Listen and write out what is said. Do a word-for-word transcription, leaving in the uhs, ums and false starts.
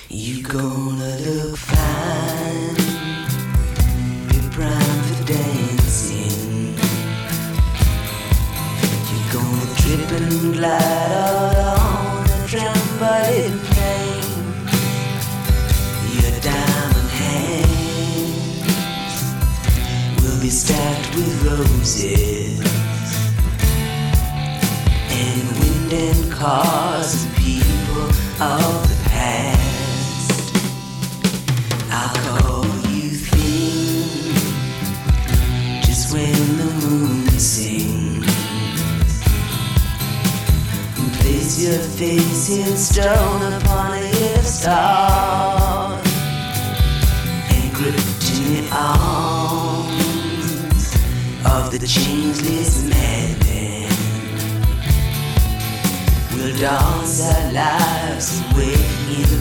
You gonna look fine, be prime for dancing. You're gonna trip and glide out on the trampoline game. Your diamond hands will be stacked with roses, and wind and cars and people of the past. I'll call you thin just when the moon sings, and place your face in stone upon a star, and gripped in the arms of the changeless madman. We'll dance our lives away in